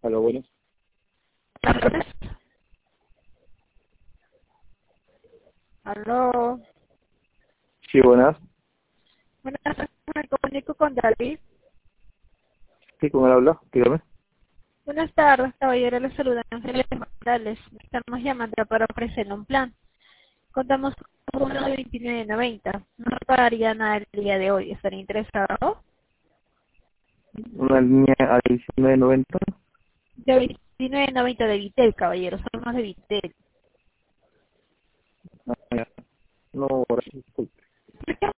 Aló, buenas. Aló. Sí, buenas. Buenas tardes, me comunico con David. Sí, ¿con él habla? Dígame. Buenas tardes, caballero. Les saluda Ángeles Morales. Estamos llamando para ofrecerle un plan. Contamos con uno de 29.90. No pagaría nada el día de hoy. ¿Estaría interesado? Una línea adicional de 90. De 29.90 de Vitel, caballero. Somos de Vitel. Ah, ya. No, gracias. Disculpe.